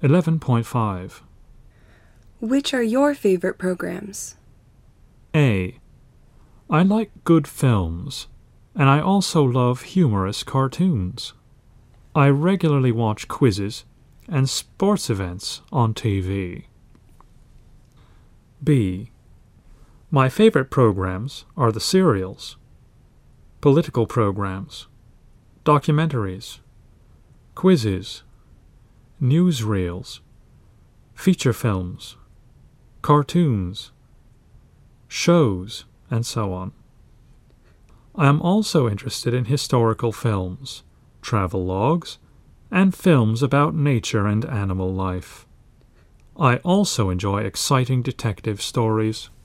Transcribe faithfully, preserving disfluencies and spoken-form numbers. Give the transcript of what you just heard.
eleven point five. Which are your favorite programs? A. I like good films, and I also love humorous cartoons. I regularly watch quizzes and sports events on T V. B. My favorite programs are the serials, political programs, documentaries, quizzes, newsreels, feature films, cartoons, shows, and so on. I am also interested in historical films, travelogues, and films about nature and animal life. I also enjoy exciting detective stories.